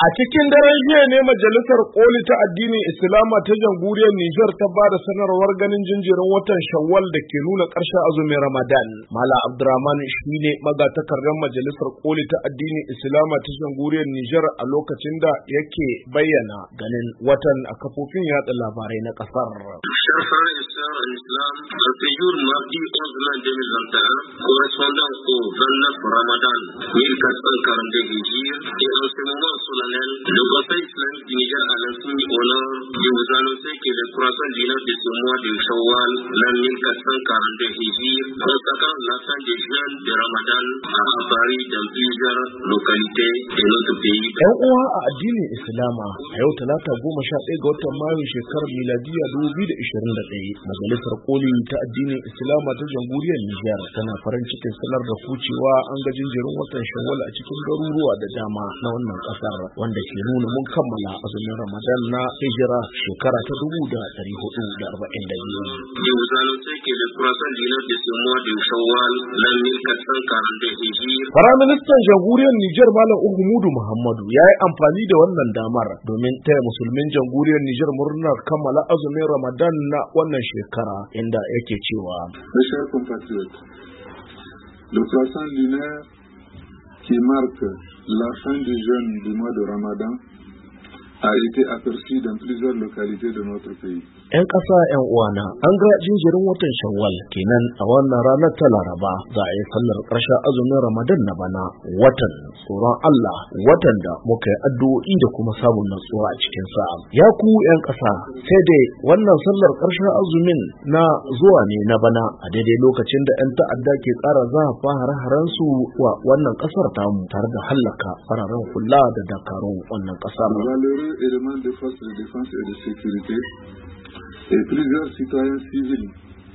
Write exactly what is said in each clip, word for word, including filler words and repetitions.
A cikin daren jiya ne Majalisar Koli ta Addinin Islama ta Jamhuriyar Nijar ta ba da sanarwar ganin jinjirin watan Shawwal da ke nuna ƙarshen azumin Ramadan. Malam Abdurrahman shi ne magatakardar Majalisar Koli ta Addinin Islama ta Jamhuriyar Nijar a lokacin da yake bayyana ganin watan a kafofin yada labarai na ƙasar. L'islam, le séjour mardi onze mai deux mille vingt et un, correspondant au vingt-neuf Ramadan mille quatre cent quarante-deux Hijri, et en ce moment solennel, le Conseil islamique du Niger a l'insigne honneur de vous annoncer que le croissant du neuf de ce mois de Shawwal, l'an mille quatre cent quarante-deux Hijri, consacrant la fin des jeûnes de Ramadan, a apparu dans plusieurs localités de notre pays. ‘Yan uwa a addinin Islama, a yau talata goma sha ɗaya ga watan Mayu shekarar miladiya dubu biyu da ishirin da ɗaya, Majalisar Koli ta Addinin Islama ta Jamhuriyar Nijar tana farin cikin sanar da kucewa an ga jinjirin watan Shawwal a cikin garuruwa da dama na wannan ƙasar, wanda ke nuna mun kammala azumin Ramadan na hijira shekara ta dubu da ɗari hudu da arba'in da biyu. Firaministan Jamhuriyar Nijar Malam Uhumudu Muhammadu ya yi amfani da wannan damar domin taya musulmin Jamhuriyar Nijar murnar kammala azumin Ramadan na wannan shekara, inda yake cewa Mes chers compatriotes, le croissant lunaire qui marque la fin du jeûne du mois de Ramadan a été aperçu dans plusieurs localités de notre pays. ‘Yan ƙasa ‘yan uwana, an ga jinjirin watan Shawwal kenan a wannan ranar ta Laraba za a yi sallar ƙarshen azumin Ramadan na bana, watan tsoron Allah, watan da muka yi addu'o'i da kuma samun natsuwa a cikin sa. Ya ku ‘yan ƙasa, sai dai wannan sallar ƙarshen azumin na zuwa ne na bana a daidai lokacin da ‘yan ta'adda ke ƙara zafafa hare-haren su wa wannan ƙasar tamu tare da hallaka fararen hula da dakarun wannan ƙasar. Valeureux éléments de force de défense et de sécurité et plusieurs citoyens civils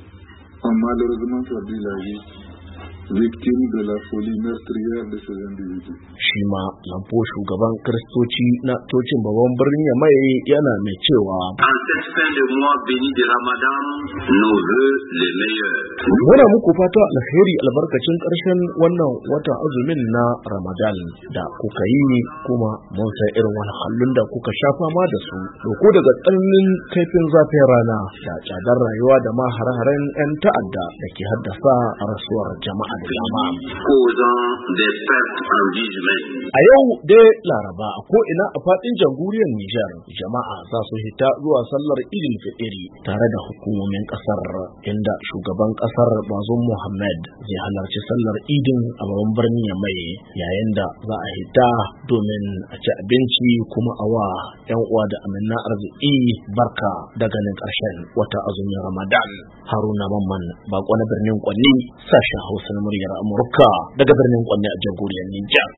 ont malheureusement perdu la vie, victimes de la folie meurtrière de ces individus. Shi ma lampo shugaban Kiristoci na cocin babban birnin Yamai yana mai cewa En cette fin de mois béni de Ramadan, nos vœux les meilleurs. Muna muku fata alheri albarkacin ƙarshen wannan watan azumin na Ramadan da kuka yi, kuma mun san irin wahalhalun da kuka sha fama da su, doko daga tsananin kaifin zafin rana da tsadar rayuwa da ma hare-haren 'yan ta'adda da ke haddasa rasuwar jama'a da dama. Causant des pertes en vie humaine. A yau dai Laraba a ko'ina a faɗin jamhuriyar Nijar, jama'a za su hita zuwa sallar Idil Fitri tare da hukumomin ƙasar, inda shugaban ƙasar Bazoum Mohammed zai halarci sallar Idin a babban birnin Yamai, yayin da za a hita domin a ci abinci kuma a wa 'yan uwa da amina arziki barka da ganin ƙarshen wata azumin Ramadan. Haruna Mamman, bako na birnin Kwanni, sashen Hausa na muryar Amurka daga birnin Kwanni a jamhuriyar Nijar.